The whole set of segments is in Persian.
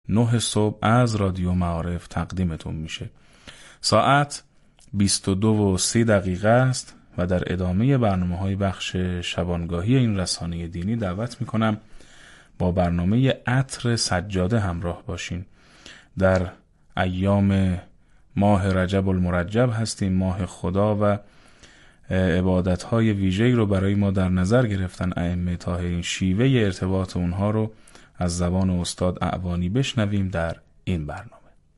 9 صبح از رادیو معارف تقدیمتون میشه. ساعت 22:30 است و در ادامه برنامه‌های بخش شبانگاهی این رسانه دینی دعوت میکنم با برنامه عطر سجاده همراه باشین. در ایام ماه رجب المرجب هستیم، ماه خدا، و عبادت‌های ویژه‌ای رو برای ما در نظر گرفتن ائمه طاهرین. شیوه ارتباط اونها رو از زبان استاد اعوانی بشنویم در این برنامه.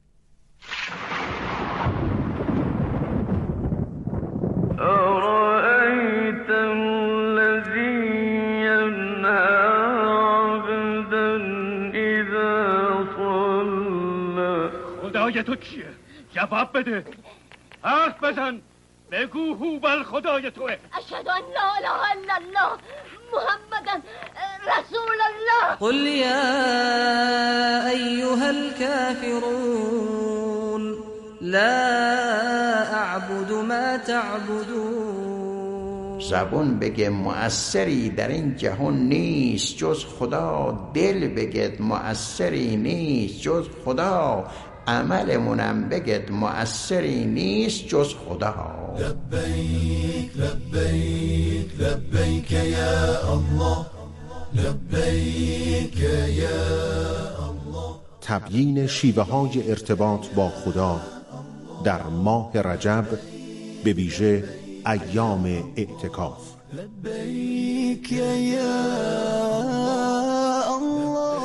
خدای تو کیه؟ جواب بده، حرف بزن، بگو هوبل خدای توه. اشهد ان لا اله الا الله محمدن رسول الله. قل یا ایها الكافرون لا اعبد ما تعبدون. زبون بگه مؤثری در این جهان نیست جز خدا، دل بگه مؤثری نیست جز خدا، عملمونم بگید مؤثری نیست جز خدا. لبیک لبیک لبیک یا الله، لبیک یا الله. تبیین شیوه های ارتباط با خدا در ماه رجب، به ویژه ایام اعتکاف. لبیک یا الله.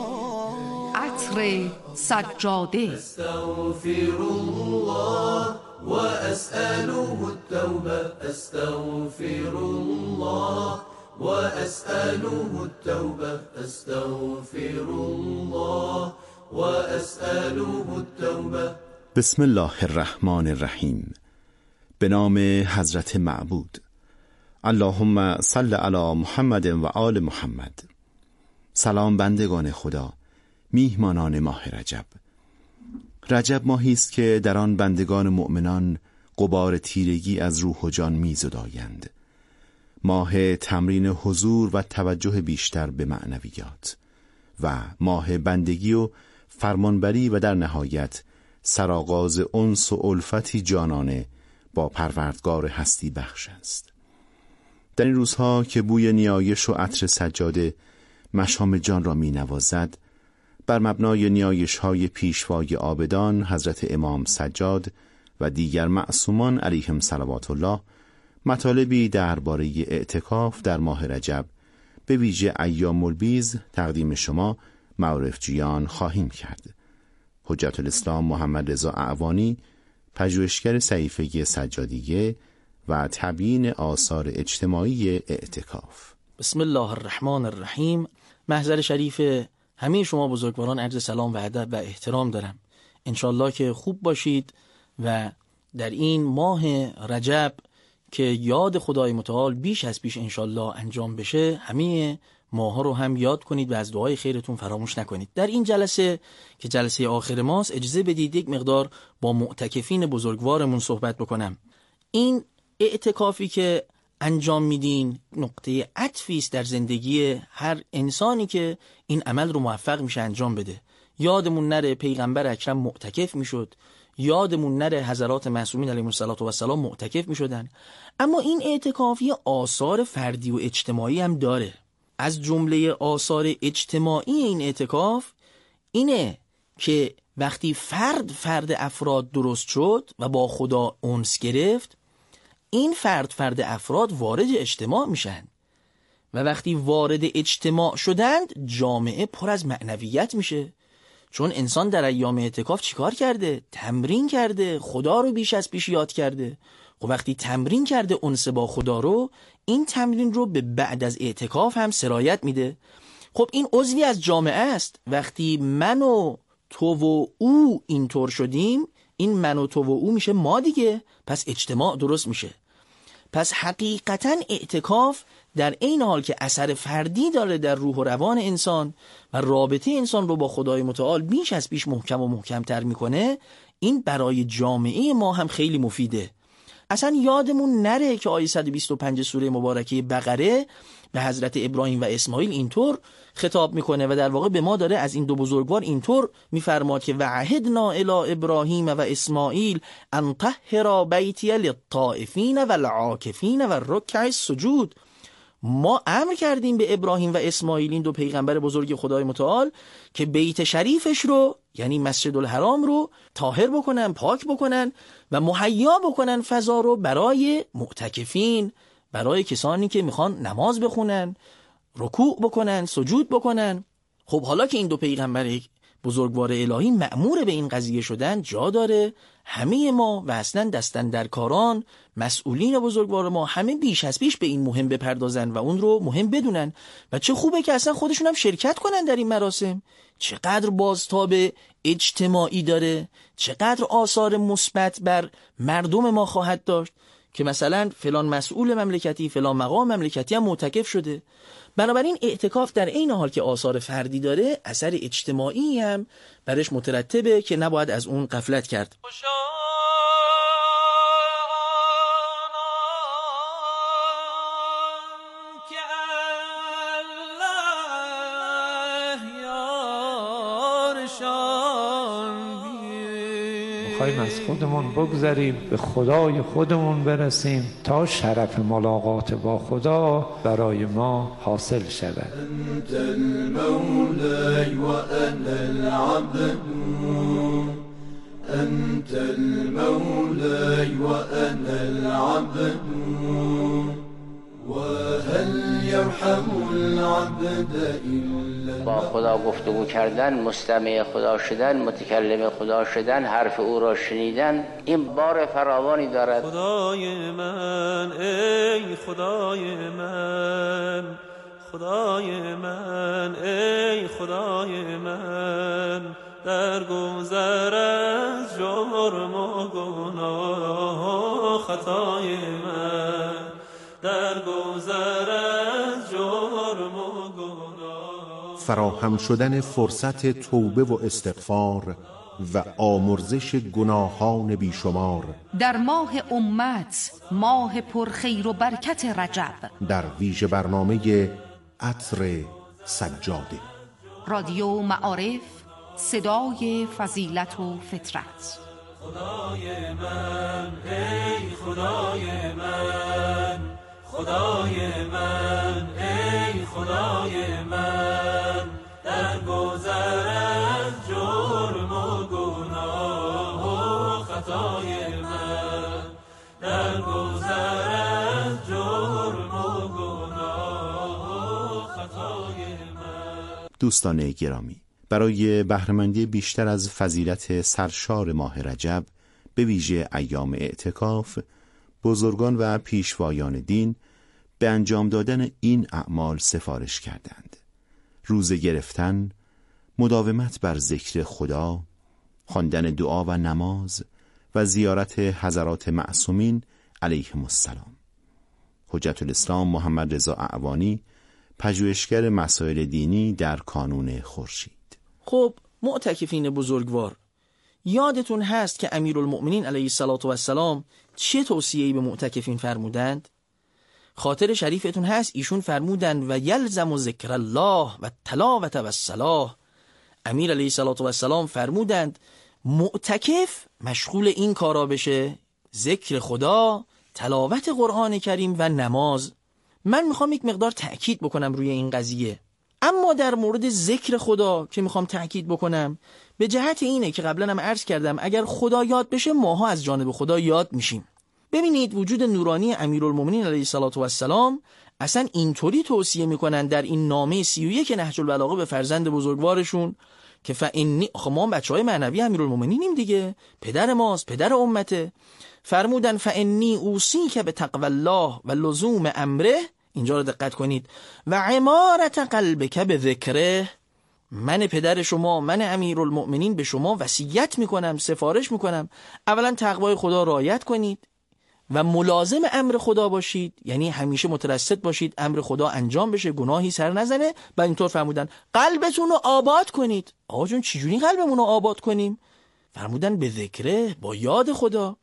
عطر سجاده. استغفر الله و اسأله التوبه، استغفر الله و اسأله التوبه، استغفر الله و اسأله التوبه. بسم الله الرحمن الرحیم. به نام حضرت معبود. اللهم صل علی محمد و آل محمد. سلام بندگان خدا، میهمانان ماه رجب. رجب ماهی است که در آن بندگان مؤمنان غبار تیرگی از روح و جان میزدایند. ماه تمرین حضور و توجه بیشتر به معنویات و ماه بندگی و فرمانبری و در نهایت سرآغاز انس و الفتی جانانه با پروردگار هستی بخش است. در این روزها که بوی نیایش و عطر سجاده مشام جان را می نوازد، بر مبنای نیایش‌های پیشوای عابدان حضرت امام سجاد و دیگر معصومان علیهم صلوات الله، مطالبی درباره اعتکاف در ماه رجب به ویژه ایام البیض تقدیم شما معارفجویان خواهیم کرد. حجت الاسلام محمد رضا اعوانی، پژوهشگر صحیفه سجادیه و تبیین آثار اجتماعی اعتکاف. بسم الله الرحمن الرحیم. محضر شریف همه شما بزرگواران عرض سلام و ادب و احترام دارم. انشالله که خوب باشید و در این ماه رجب که یاد خدای متعال بیش از پیش انشالله انجام بشه، همه ماها رو هم یاد کنید و از دعای خیرتون فراموش نکنید. در این جلسه که جلسه آخر ماست، اجازه بدید یک مقدار با معتکفین بزرگوارمون صحبت بکنم. این اعتکافی که انجام میدین نقطه عطفی است در زندگی هر انسانی که این عمل رو موفق میشه انجام بده. یادمون نره پیغمبر اکرم معتکف میشد، یادمون نره حضرات معصومین علیهم السلام معتکف میشدن. اما این اعتکافی آثار فردی و اجتماعی هم داره. از جمله آثار اجتماعی این اعتکاف اینه که وقتی فرد افراد درست شد و با خدا انس گرفت، این فرد افراد وارد اجتماع میشن و وقتی وارد اجتماع شدند، جامعه پر از معنویت میشه. چون انسان در ایام اعتکاف چیکار کرده؟ تمرین کرده، خدا رو بیش از پیش یاد کرده. خب وقتی تمرین کرده انس با خدا رو، این تمرین رو به بعد از اعتکاف هم سرایت میده. خب این عضوی از جامعه است. وقتی من و تو و او اینطور شدیم، این من و تو و او میشه ما دیگه، پس اجتماع درست میشه. پس حقیقتاً اعتکاف در این حال که اثر فردی داره در روح و روان انسان و رابطه انسان رو با خدای متعال بیش از پیش محکم و محکم‌تر میکنه، این برای جامعه ما هم خیلی مفیده. اصلا یادمون نره که آیه 125 سوره مبارکه بقره به حضرت ابراهیم و اسماعیل اینطور خطاب میکنه و در واقع به ما داره از این دو بزرگوار اینطور میفرماد که وعهدنا الی ابراهیم و اسماعیل ان طهرا بیتی للطائفین والعاکفین والرکع السجود. ما امر کردیم به ابراهیم و اسماعیل، این دو پیغمبر بزرگ خدای متعال، که بیت شریفش رو یعنی مسجد الحرام رو طاهر بکنن، پاک بکنن و مهیا بکنن فضا رو برای معتکفین، برای کسانی که میخوان نماز بخونن، رکوع بکنن، سجود بکنن. خب حالا که این دو پیغمبر بزرگوار الهی مأمور به این قضیه شدن، جا داره همه ما و اصلا دستن در کاران، مسئولین بزرگوار ما، همه بیش از پیش به این مهم بپردازن و اون رو مهم بدونن و چه خوبه که اصلا خودشون هم شرکت کنن در این مراسم. چقدر بازتاب اجتماعی داره، چقدر آثار مثبت بر مردم ما خواهد داشت که مثلا فلان مسئول مملکتی، فلان مقام مملکتی هم معتکف شده. بنابراین اعتکاف در این حال که آثار فردی داره، اثر اجتماعی هم برش مترتبه که نباید از اون غفلت کرد. میخوایم از خودمون بگذریم، به خدای خودمون برسیم تا شرف ملاقات با خدا برای ما حاصل شود. انت المولی و انا العبد، انت المولی و انا العبد، و هل یرحم العبد الا با خدا گفتگو کردن، مستمع خدا شدن، متکلم خدا شدن، حرف او را شنیدن، این بار فراوانی دارد. خدای من ای خدای من، خدای من ای خدای من، در گذر از جرم و گناه خطای من، در گذر از جرم و گناه. فراهم شدن فرصت توبه و استغفار و آمرزش گناهان بیشمار در ماه امت، ماه پرخیر و برکت رجب، در ویژه برنامه عطر سجاده، رادیو معارف، صدای فضیلت و فطرت. خدای من ای خدای من، خدای من ای خدای من، در گذر از جرم و گناه و خطای من، در گذر از جرم و گناه و خطای من. دوستان گرامی، برای بهره‌مندی بیشتر از فضیلت سرشار ماه رجب، به ویژه ایام اعتکاف، بزرگان و پیشوایان دین به انجام دادن این اعمال سفارش کردند: روزه گرفتن، مداومت بر ذکر خدا، خواندن دعا و نماز و زیارت حضرات معصومین علیهم السلام. حجت الاسلام محمد رضا اعوانی، پژوهشگر مسائل دینی در کانون خورشید. خب معتکفین بزرگوار، یادتون هست که امیرالمؤمنین علیه السلام چه توصیه‌ای به معتکفین فرمودند؟ خاطر شریفتون هست ایشون فرمودند و یلزم ذکر الله و تلاوت و الصلاة. امیر علیه السلام فرمودند معتکف مشغول این کارا بشه، ذکر خدا، تلاوت قرآن کریم و نماز. من میخوام یک مقدار تأکید بکنم روی این قضیه. اما در مورد ذکر خدا که میخوام تأکید بکنم، به جهت اینه که قبلا هم عرض کردم اگر خدا یاد بشه ماها از جانب خدا یاد میشیم. ببینید وجود نورانی امیرالمومنین علیه السلام اصلا اینطوری توصیه میکنن در این نامه 31 نهج البلاغه به فرزند بزرگوارشون که فانی، ما بچهای معنوی امیرالمومنینیم دیگه، پدر ماست، پدر امته. فرمودن فانی اوصیک بتقوی الله و لزوم امره، اینجا رو دقت کنید، و عمارت قلبک بذکره. من پدر شما، من امیرالمؤمنین به شما وصیت میکنم، سفارش میکنم اولا تقوای خدا رعایت کنید و ملازم امر خدا باشید، یعنی همیشه مترصد باشید امر خدا انجام بشه، گناهی سر نزنه. و اینطور فرمودن قلبتون رو آباد کنید. آقا جون چجوری قلبمون رو آباد کنیم؟ فرمودن به ذکره، با یاد خدا.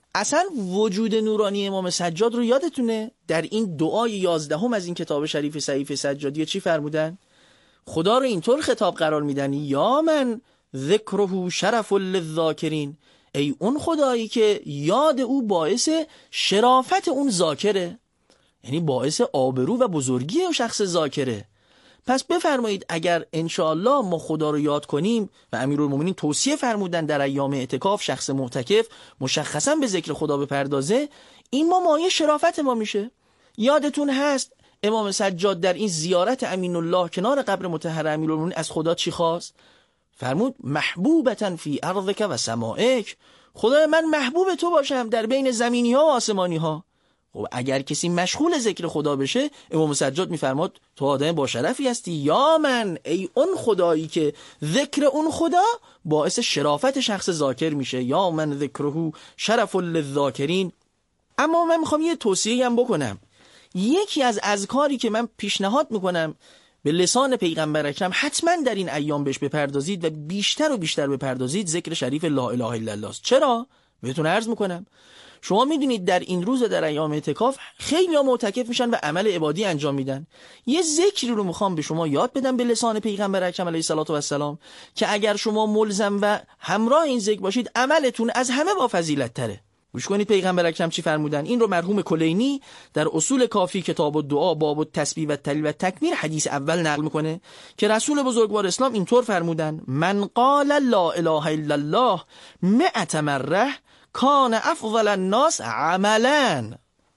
اصلا وجود نورانی امام سجاد رو یادتونه در این دعای 11 از این کتاب شریف صحیفه سجادیه چی فرمودن؟ خدا رو اینطور خطاب قرار میدن یا من ذکره شرف للذاکرین، ای اون خدایی که یاد او باعث شرافت اون ذاکره، یعنی باعث آبرو و بزرگی اون شخص ذاکره. پس بفرمایید اگر انشاءالله ما خدا رو یاد کنیم و امیرالمومنین توصیه فرمودن در ایام اعتکاف شخص معتکف مشخصا به ذکر خدا بپردازه، این مایه شرافت ما میشه. یادتون هست امام سجاد در این زیارت امین الله کنار قبر مطهر امیرالمومنین از خدا چی خواست؟ فرمود محبوبتن فی ارضک و سمائک، خدای من محبوب تو باشم در بین زمینی ها و آسمانی ها. خب اگر کسی مشغول ذکر خدا بشه، امام سجاد میفرماد تو آدم با شرفی هستی، یا من ای اون خدایی که ذکر اون خدا باعث شرافت شخص ذاکر میشه، یا من ذکره شرف للذاکرین. اما من میخوام یه توصیه هم بکنم. یکی از اذکاری که من پیشنهاد میکنم به لسان پیغمبر اکرم حتما در این ایام بهش بپردازید و بیشتر و بیشتر بپردازید، ذکر شریف لا اله الا الله است. چرا؟ بهتون عرض میکنم. شما میدونید در این روز در ایام اعتکاف خیلی ها معتکف میشن و عمل عبادی انجام میدن. یه ذکری رو میخوام به شما یاد بدم به لسان پیغمبر اکرم علیه الصلوة و السلام که اگر شما ملزم و همراه این ذکر باشید عملتون از همه با فضیلت تره. گوش کنید پیغمبر اکرم چی فرمودن. این رو مرحوم کلینی در اصول کافی کتاب الدعا باب التسبیح و التهلیل و التکبیر حدیث اول نقل میکنه که رسول بزرگوار اسلام اینطور فرمودن: من قال لا اله الا الله 100 مره کان افضل الناس عملا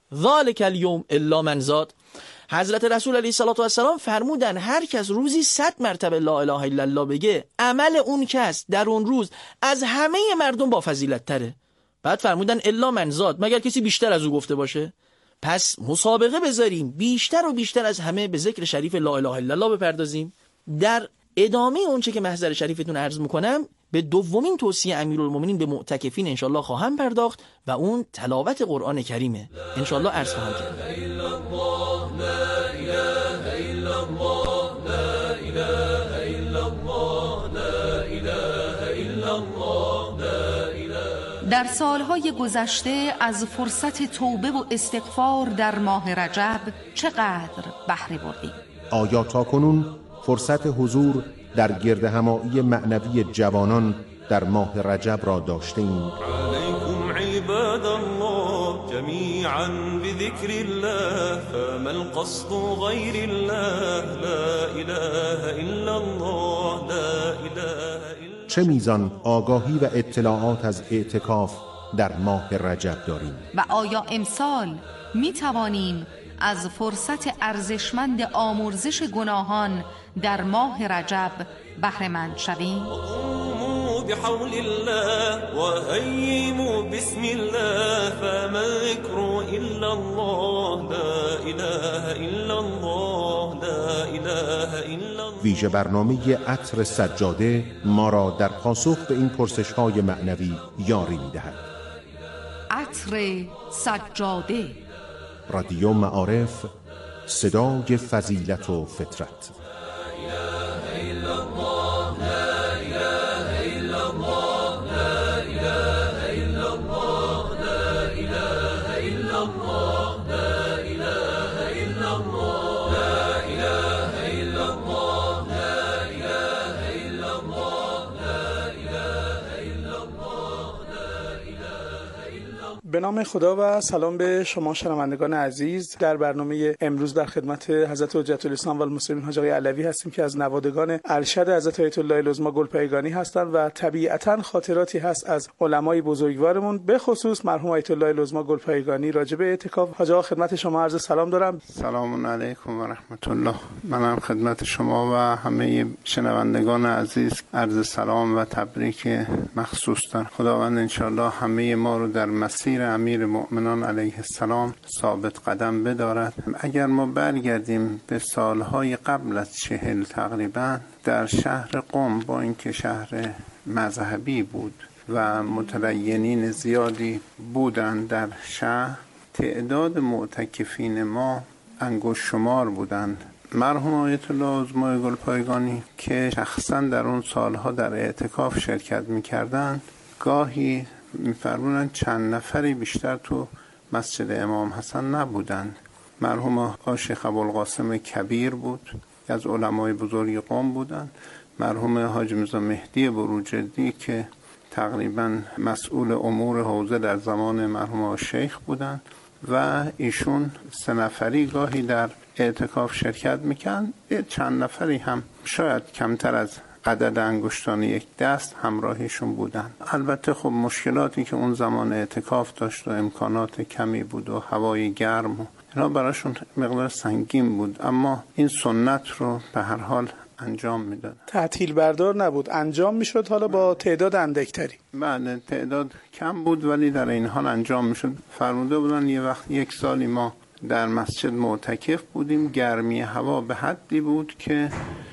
ذلك اليوم الا من زاد. حضرت رسول علیه الصلوة و السلام فرمودن هر کس روزی 100 مرتبه لا اله الا الله بگه، عمل اون کس در اون روز از همه مردم با فضیلت تره. بعد فرمودن الا من زاد، مگر کسی بیشتر از او گفته باشه. پس مسابقه بذاریم بیشتر و بیشتر از همه به ذکر شریف لا اله الا الله بپردازیم. در ادامه اونچه که محضر شریفتون عرض میکنم به دومین توصیه امیرالمومنین به معتکفین انشالله خواهم پرداخت و اون تلاوت قرآن کریمه. انشالله عرض خواهم کرد. در سالهای گذشته از فرصت توبه و استغفار در ماه رجب چقدر بهره بردیم؟ آیا تاکنون فرصت حضور در گرد همایی معنوی جوانان در ماه رجب را داشتیم؟ علیکم عباد الله جمیعا بذکر الله فما القصد غیر الله لا اله الا الله لا اله الا. چه میزان آگاهی و اطلاعات از اعتکاف در ماه رجب داریم؟ و آیا امسال می توانیم از فرصت ارزشمند آمرزش گناهان در ماه رجب بهره مند شویم؟ بحول الله وهيموا بسم الله فما ذكر إلا الله لا إله إلا الله لا إله إلا الله. ویژه برنامه عطر سجاده ما را در پاسخ به این پرسش‌های معنوی یاری می‌دهد. عطر سجاده، رادیو معارف، صدای فضیلت و فطرت. به نام خدا و سلام به شما شنوندگان عزیز. در برنامه امروز در خدمت حضرت حجت الاسلام و المسلمین حاج آقای علوی هستیم که از نوادگان ارشد حضرت آیت الله العظمی گلپایگانی هستند و طبیعتاً خاطراتی هست از علمای بزرگوارمون، به خصوص مرحوم آیت الله العظمی گلپایگانی راجع به اعتکاف. حاج آقا خدمت شما عرض سلام دارم. سلام علیکم و رحمت الله. منم خدمت شما و همه شنوندگان عزیز عرض سلام و تبریک مخصوص دارم. خداوند انشالله همه ما رو در مسیر امیر مؤمنان علیه السلام ثابت قدم بدارد. اگر ما برگردیم به سالهای قبل از 40 تقریبا، در شهر قم با اینکه شهر مذهبی بود و متدینین زیادی بودند در شهر، تعداد معتکفین ما انگشت شمار بودند. مرحوم آیت الله العظمی گلپایگانی که شخصا در اون سالها در اعتکاف شرکت می‌کردند، گاهی می‌فرمونن چند نفری بیشتر تو مسجد امام حسن نبودند. مرحوم شیخ ابوالقاسم کبیر بود، از علمای بزرگ قم بودند. مرحوم حاج میرزا مهدی بروجردی که تقریبا مسئول امور حوزه در زمان مرحوم شیخ بودند و ایشون 3 نفری گاهی در اعتکاف شرکت میکن. چند نفری هم شاید کمتر از عدد انگشتان یک دست همراهیشون بودن. البته خب مشکلاتی که اون زمان اعتکاف داشت و امکانات کمی بود و هوای گرم و اینا براشون مقدار سنگین بود، اما این سنت رو به هر حال انجام میداد. تعطیل بردار نبود، انجام میشد، حالا با تعداد اندکتری. بله تعداد کم بود ولی در این حال انجام میشد. فرموده بودن یه وقت 1 سالی ما در مسجد معتکف بودیم، گرمی هوا به حدی بود که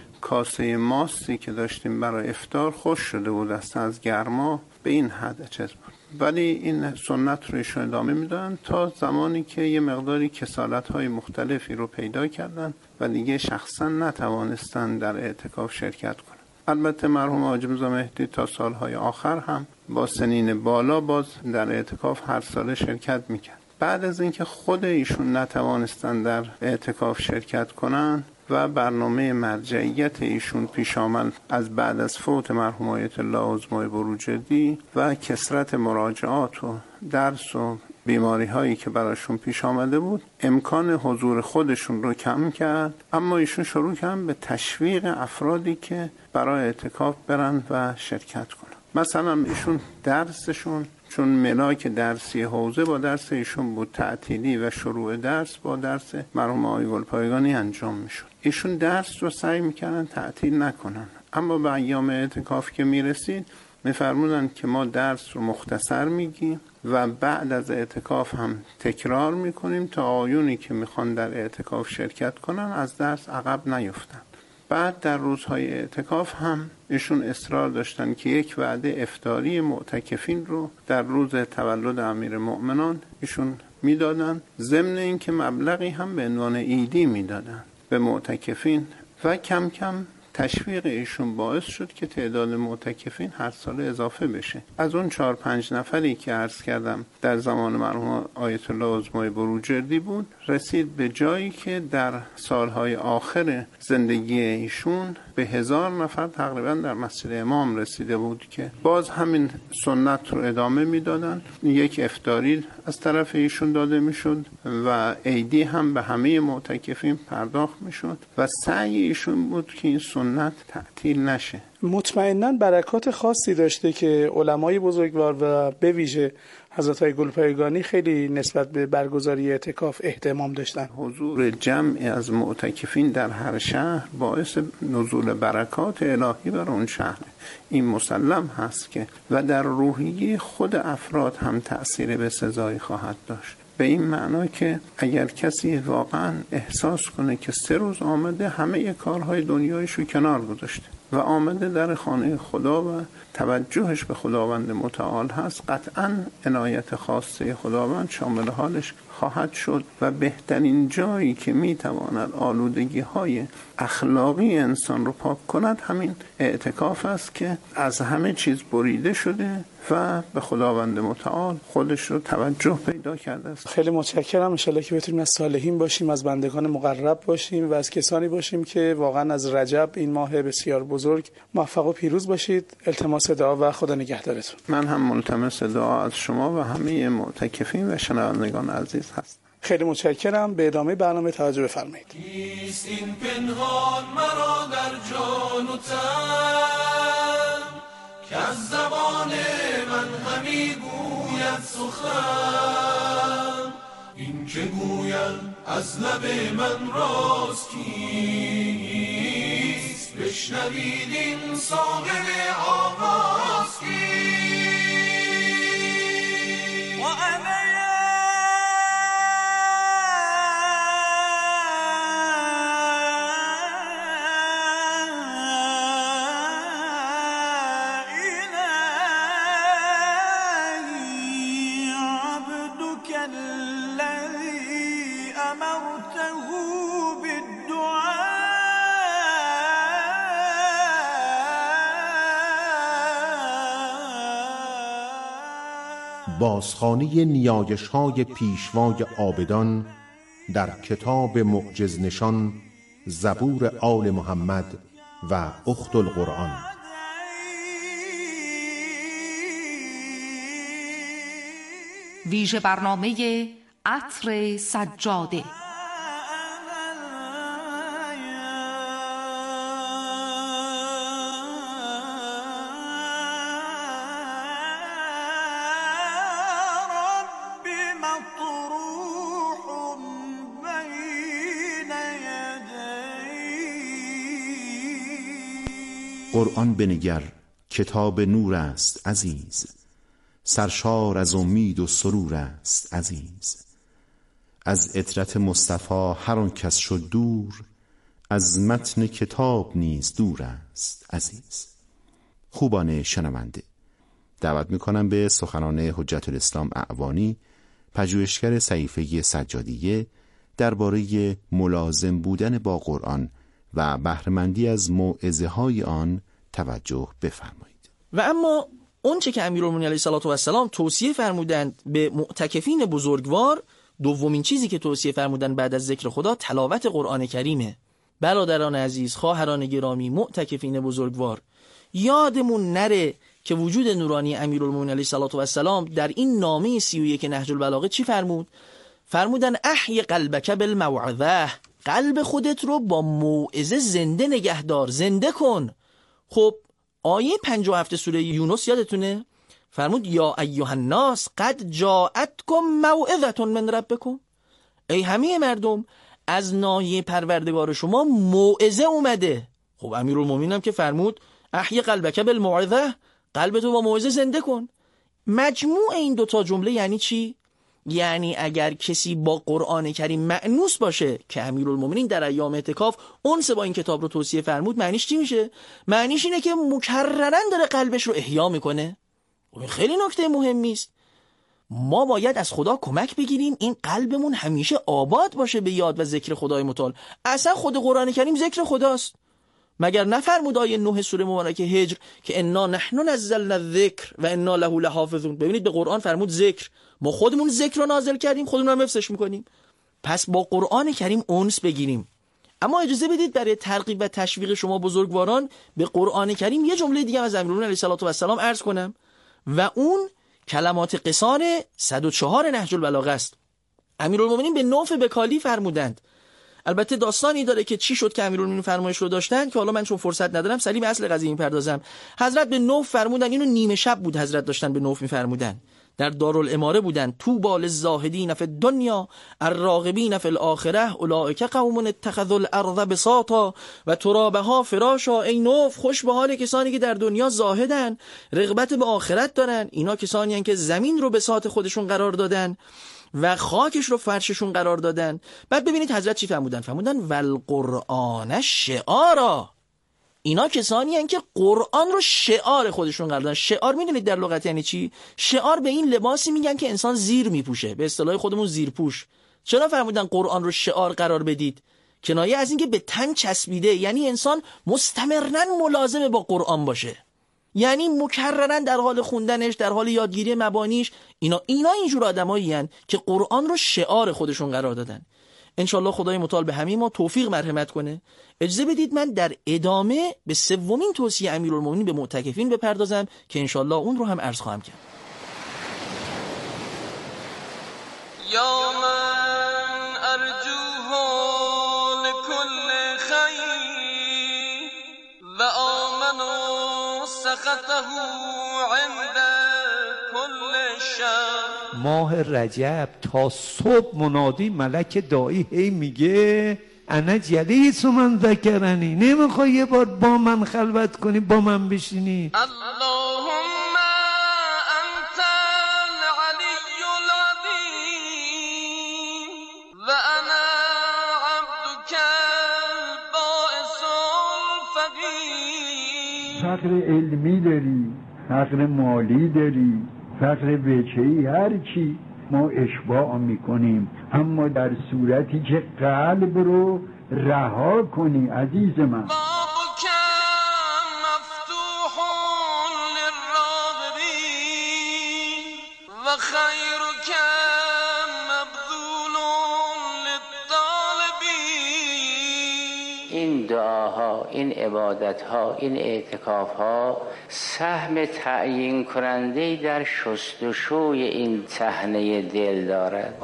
کاسه ماستی که داشتیم برای افطار خوش شده بود اصلا از گرما، به این حد چیز بود. ولی این سنت رو ایشون ادامه میدادن تا زمانی که یه مقداری کسالت‌های مختلفی رو پیدا کردن و دیگه شخصا نتوانستن در اعتکاف شرکت کنن. البته مرحوم حاج میرزا مهدی تا سالهای آخر هم با سنین بالا باز در اعتکاف هر ساله شرکت میکرد. بعد از اینکه خود ایشون نتوانستن در اعتکاف شرکت کنن و برنامه مرجعیت ایشون پیش آمد از بعد از فوت مرحوم آیت الله عظمای بروجردی و کثرت مراجعات و درس و بیماری هایی که براشون پیش آمده بود، امکان حضور خودشون رو کم کرد. اما ایشون شروع کردن به تشویق افرادی که برای اعتکاف برن و شرکت کنن. مثلا ایشون درسشون، چون ملاک درسی حوزه با درس ایشون بود، تعطیلی و شروع درس با درس مرحوم آقای گلپایگانی انجام میشد. ایشون درس رو سعی میکردن تعطیل نکنن، اما به ایام اعتکاف که میرسید میفرمودن که ما درس رو مختصر میگیم و بعد از اعتکاف هم تکرار میکنیم تا آیونی که میخوان در اعتکاف شرکت کنن از درس عقب نیفتن. بعد در روزهای اعتکاف هم ایشون اصرار داشتن که یک وعده افطاری معتکفین رو در روز تولد امیر مؤمنان ایشون میدادن، ضمن اینکه مبلغی هم به عنوان عیدی میدادن به معتکفین و کم کم تشویق ایشون باعث شد که تعداد معتکفین هر سال اضافه بشه. از اون 4-5 نفری که عرض کردم در زمان مرحوم آیت الله عظمای بروجردی بود، رسید به جایی که در سالهای آخر زندگی ایشون به 1000 نفر تقریبا در مسجد امام رسیده بود که باز همین سنت رو ادامه میدادن. یک افطاری از طرف ایشون داده میشد و عیدی هم به همه معتکفین پرداخت میشد و سعی ایشون بود که این سنت تعطیل نشه. مطمئناً برکات خاصی داشته که علمای بزرگوار و به ویژه حضرت های گلپایگانی خیلی نسبت به برگزاری اعتکاف اهتمام داشتن. حضور جمعی از معتکفین در هر شهر باعث نزول برکات الهی بر اون شهر، این مسلم هست که و در روحیه خود افراد هم تأثیر به سزایی خواهد داشت. به این معنا که اگر کسی واقعا احساس کنه که 3 روز آمده همه کارهای دنیایشو کنار گذاشته و آمده در خانه خدا و توجهش به خداوند متعال هست، قطعا عنایت خاصه خداوند شامل حالش خواهد شد و بهترین جایی که میتواند آلودگی های اخلاقی انسان رو پاک کند همین اعتکاف است که از همه چیز بریده شده و به خداوند متعال خودش رو توجه پیدا کرده است. خیلی متشکرم. ان شاءالله که بتونیم از صالحین باشیم، از بندگان مقرب باشیم و از کسانی باشیم که واقعا از رجب، این ماه بسیار بزرگ، موفق و پیروز باشید. التماس دعا و خدا نگهدارتون. من هم ملتمس دعا از شما و همه معتکفین و شنوندگان عزیز هستم. خیلی متشکرم. به ادامه برنامه توجه بفرمایید. نیست این پنهان مرا در جان و تن که از زبان من همی گوید سخن، این که گوید از لب من راست کیست، بشنوید این صاحب آواز کیست. و انا بازخوانی نیایش‌های پیشوای عابدان در کتاب معجز نشان زبور آل محمد و اخت القرآن. ویژه برنامه عطر سجاده. قرآن بنگر کتاب نور است عزیز، سرشار از امید و سرور است عزیز. از عطرت مصطفی هر آن کس شد دور، از متن کتاب نیز دور است عزیز. خوبان شنونده، دعوت میکنم به سخنان حجت الاسلام اعوانی، پژوهشگر صحیفه سجادیه، درباره ملازم بودن با قرآن و بهره‌مندی از موعظه های آن توجه بفرمایید. و اما اون چه که امیرالمومنین علیه الصلاة و السلام توصیه فرمودند به معتکفین بزرگوار، دومین چیزی که توصیه فرمودند بعد از ذکر خدا تلاوت قرآن کریمه. برادران عزیز، خواهران گرامی، معتکفین بزرگوار، یادمون نره که وجود نورانی امیرالمومنین علیه الصلاة و السلام در این نامه 31 نهج البلاغه چی فرمود؟ فرمودن احی قلبک بالموعظه، قلب خودت رو با موعظه زنده نگهدار، زنده کن. خب آیه 57 سوره یونس یادتونه؟ فرمود یا ایها الناس قد جاءتکم موعظه من ربکم، ای همه مردم از ناحیه پروردگار شما موعظه اومده. خب امیرالمومنین هم که فرمود احی قلبک بالموعظه، قلبتو با موعظه زنده کن. مجموع این دوتا جمله یعنی چی؟ یعنی اگر کسی با قرآن کریم مأنوس باشه که امیرالمومنین در ایام اعتکاف اونس با این کتاب رو توصیه فرمود، معنیش چی میشه؟ معنیش اینه که مکررن داره قلبش رو احیا میکنه. و خیلی نکته مهمی است. ما باید از خدا کمک بگیریم این قلبمون همیشه آباد باشه به یاد و ذکر خدای متعال. اصلا خود قرآن کریم ذکر خداست. مگر نفرمود آیه 9 سوره مبارکه هجر که انا نحن نزلنا الذکر و انا له لحافظون؟ ببینید به قرآن فرمود ذکر، ما خودمون ذکر رو نازل کردیم، خودمون هم حفظش میکنیم. پس با قرآن کریم انس بگیریم. اما اجازه بدید برای ترغیب و تشویق شما بزرگواران به قرآن کریم یه جمله دیگه از امیرالمومنین علیه الصلاة و السلام عرض کنم و اون کلمات قصار 104 نهج البلاغه است. امیرالمومنین به نوف بکالی فرمودند. البته داستانی داره که چی شد که امیرالمومنین فرمایش رو داشتن که حالا من چون فرصت ندارم سریع به اصل قضیه میپردازم. حضرت به نوف فرمودن، اینو نیمه شب بود حضرت داشتن به نوف میفرمودن، در دارالاماره بودن. طوبی للزاهدین فی الدنیا الراغبین فی الاخره اولئک قوم اتخذوا الارض بساطا و ترابها فراشا. ای نوف خوش به حال کسانی که در دنیا زاهدن، رغبت به آخرت دارن. اینا کسانی هستند که زمین رو بساط خودشون قرار دادن و خاکش رو فرششون قرار دادن. بعد ببینید حضرت چی فرمودن؟ فرمودن والقرآن شعارا. اینا کسانی هستند که قرآن رو شعار خودشون قرار دادن. شعار میدونید در لغت یعنی چی؟ شعار به این لباسی میگن که انسان زیر میپوشه، به اصطلاح خودمون زیرپوش. چرا فرمودن قرآن رو شعار قرار بدید؟ کنایه از این که به تن چسبیده، یعنی انسان مستمرن ملازم با قرآن باشه، یعنی مکررن در حال خوندنش، در حال یادگیری مبانیش. اینا اینجور آدمایی هستند که قرآن رو شعار خودشون قرار دادن. انشالله خدای متعال به همه ما توفیق مرحمت کنه. اجازه بدید من در ادامه به سومین توصیه امیرالمومنین به معتکفین بپردازم که انشالله اون رو هم عرض خواهم کرد. یا من ارجوه لكل خیر و آمنوا سخطه عند كل شر. ماه رجب تا صبح منادی ملک دایی هی میگه انا جلیس من ذکرنی، نمیخوای یه بار با من خلوت کنی، با من بشینی؟ اللهم انت العلی العظیم و انا عبدك البائس الفقیر. فقر علمی داری، فقر مالی داری، فقر وجهی، هر چی ما اشباع میکنیم، اما در صورتی که قلب رو رها کنی عزیز من. مفتوح للراغبین و و خیرک مبذول للطالبین. این دعاها، این عبادتها، این اعتکافها سهم تعیین کننده‌ای در شستشوی این صحنه دل دارد.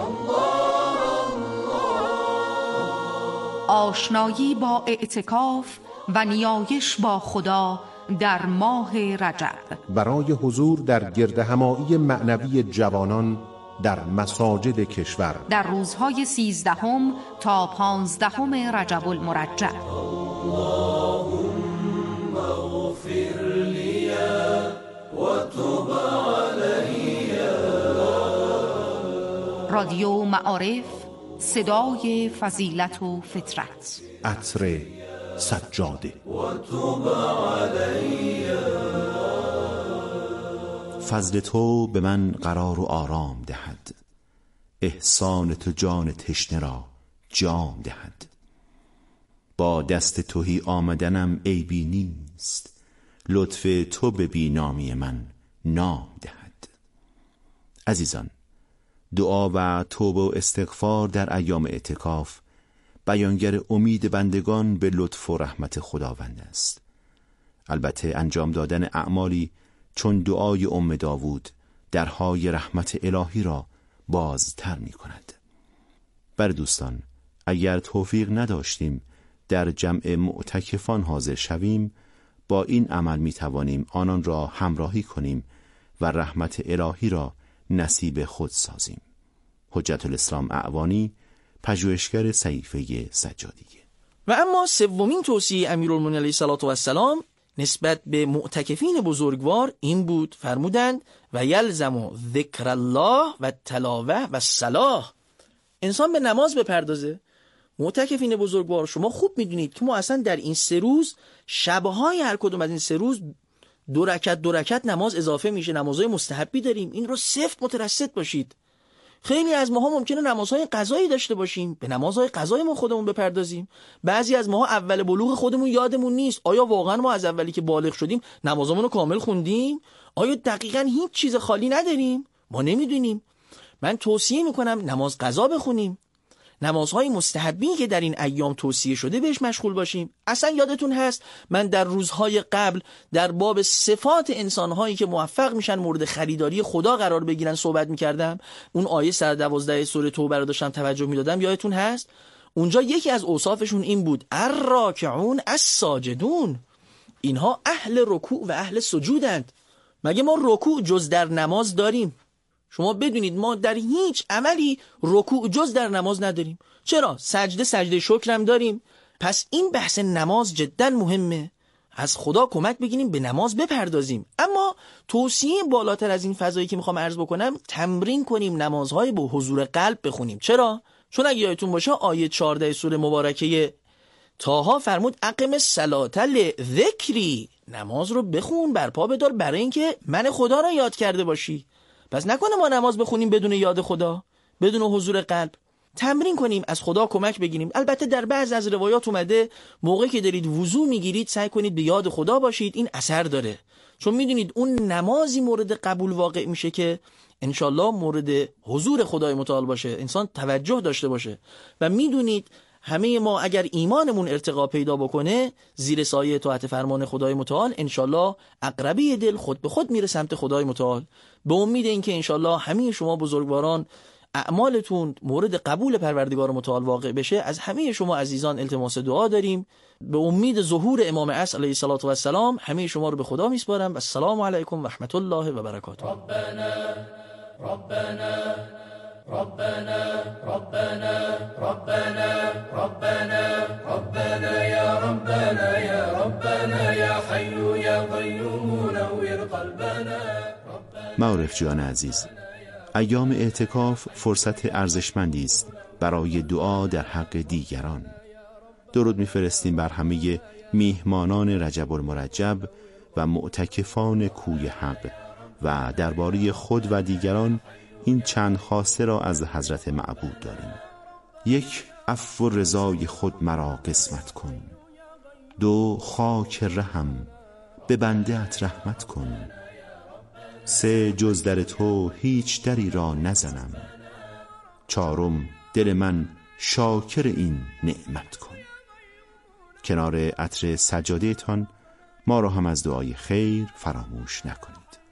آشنایی با اعتکاف و نیایش با خدا در ماه رجب. برای حضور در گردهمایی معنوی جوانان در مساجد کشور در روزهای 13 تا 15 رجب المرجب. اللهم اغفر لي وتب علي. رادیو معارف، صدای فضیلت و فطرت. عطر سجاده. وتب علي. فضل تو به من قرار و آرام دهد، احسان تو جان تشنه را جام دهد. با دست تهی آمدنم عیبی نیست، لطف تو به بینامی من نام دهد. عزیزان، دعا و توبه و استغفار در ایام اعتکاف بیانگر امید بندگان به لطف و رحمت خداوند است. البته انجام دادن اعمالی چون دعای ام داوود درهای رحمت الهی را بازتر می کند. بر دوستان، اگر توفیق نداشتیم در جمع معتکفان حاضر شویم، با این عمل می توانیم آنان را همراهی کنیم و رحمت الهی را نصیب خود سازیم. حجت الاسلام اعوانی، پژوهشگر صحیفه سجادیه. و اما سومین توصیه امیرالمومنین علیه السلام نسبت به معتکفین بزرگوار این بود، فرمودند و یلزم ذکر الله و تلاوه و الصلاة. انسان به نماز بپردازه. معتکفین بزرگوار، شما خوب میدونید که ما اصلا در این 3 روز، شبهای هر کدوم از این 3 روز 2 رکعت نماز اضافه میشه. نمازهای مستحبی داریم، این رو سفت مترصد باشید. خیلی از ماها ممکنه نمازهای قضایی داشته باشیم، به نمازهای قضایی ما خودمون بپردازیم. بعضی از ماها اول بلوغ خودمون یادمون نیست. آیا واقعا ما از اولی که بالغ شدیم نمازامون رو کامل خوندیم؟ آیا دقیقاً هیچ چیز خالی نداریم؟ ما نمیدونیم. من توصیه میکنم نماز قضا بخونیم. نمازهای مستحبی که در این ایام توصیه شده بهش مشغول باشیم. اصلا یادتون هست من در روزهای قبل در باب صفات انسانهایی که موفق میشن مورد خریداری خدا قرار بگیرن صحبت میکردم. اون آیه 112 سوره توبه رو داشتم توجه میدادم، یادتون هست؟ اونجا یکی از اوصافشون این بود: الراکعون الساجدون. اینها اهل رکوع و اهل سجودند. مگه ما رکوع جز در نماز داریم؟ شما بدونید ما در هیچ عملی رکوع جز در نماز نداریم. چرا؟ سجده شکرم داریم. پس این بحث نماز جدا مهمه. از خدا کمک بگیریم به نماز بپردازیم. اما توصیه بالاتر از این فضایی که میخوام عرض بکنم، تمرین کنیم نمازهای با حضور قلب بخونیم. چرا؟ چون اگه یادتون باشه آیه 14 سوره مبارکه طه فرمود اقم الصلاة لذکری. نماز رو بخون، برپا بدار برای اینکه من خدا را یاد کرده باشی. پس نکنه ما نماز بخونیم بدون یاد خدا، بدون حضور قلب. تمرین کنیم، از خدا کمک بگیریم. البته در بعض از روایات اومده موقعی که دارید وضو میگیرید سعی کنید به یاد خدا باشید. این اثر داره، چون میدونید اون نمازی مورد قبول واقع میشه که انشالله مورد حضور خدای متعال باشه، انسان توجه داشته باشه. و میدونید همه ما اگر ایمانمون ارتقا پیدا بکنه زیر سایه اطاعت فرمان خدای متعال، انشالله اقربی دل خود به خود میره سمت خدای متعال. به امید اینکه انشالله همه شما بزرگواران اعمالتون مورد قبول پروردگار متعال واقع بشه، از همه شما عزیزان التماس دعا داریم. به امید ظهور امام عصر علیه السلام همه شما رو به خدا میسپارم. و السلام علیکم و رحمت الله و برکاته. ربنا ربنا ربنا ربنا ربنا ربنا ربنا يا ربنا يا ربنا يا حي يا قيوم نور قلبنا. معارف جان عزیز، ایام اعتکاف فرصت ارزشمندی است برای دعا در حق دیگران. درود می‌فرستیم بر همه میهمانان رجب المرجب و معتکفان کوی حق و درباره خود و دیگران این چند خواسته را از حضرت معبود داریم. 1. عفو و رضای خود مرا قسمت کن. 2. خاک رحم به بنده ات رحمت کن. سه جز در تو هیچ دری را نزنم. چارم دل من شاکر این نعمت کن. کنار عطر سجاده تان ما را هم از دعای خیر فراموش نکنید.